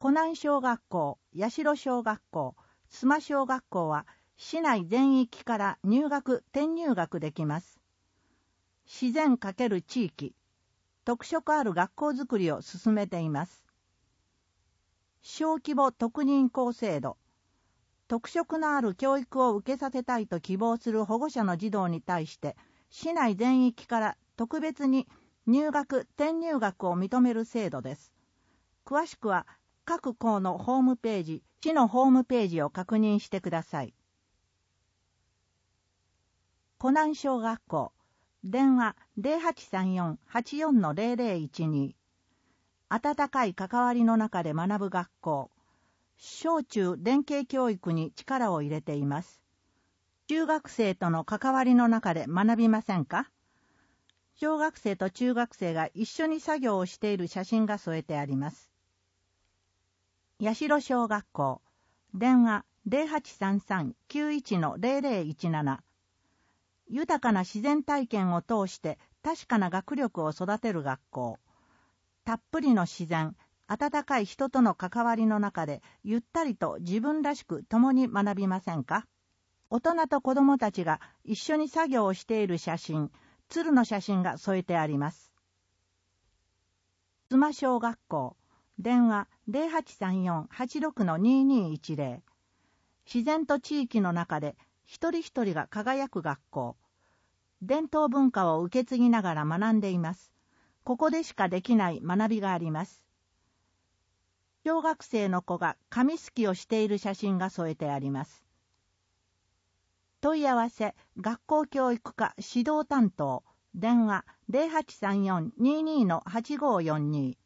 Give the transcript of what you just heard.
湖南小学校、八代小学校、須磨小学校は市内全域から転入学できます。自然×地域、特色ある学校づくりを進めています。小規模特認校制度、特色のある教育を受けさせたいと希望する保護者の児童に対して、市内全域から特別に転入学を認める制度です。詳しくは各校のホームページ、市のホームページを確認してください。湖南小学校、電話 0834-84-0012。温かい関わりの中で学ぶ学校。小中連携教育に力を入れています。中学生との関わりの中で学びませんか？小学生と中学生が一緒に作業をしている写真が添えてあります。八代小学校、電話 0833-91-0017。豊かな自然体験を通して確かな学力を育てる学校。たっぷりの自然、温かい人との関わりの中でゆったりと自分らしく共に学びませんか？大人と子供たちが一緒に作業をしている写真、鶴の写真が添えてあります。須磨小学校、電話 0834-86-2210。自然と地域の中で一人一人が輝く学校。伝統文化を受け継ぎながら学んでいます。ここでしかできない学びがあります。小学生の子が紙すきをしている写真が添えてあります。問い合わせ、学校教育課指導担当、電話 0834-22-8542。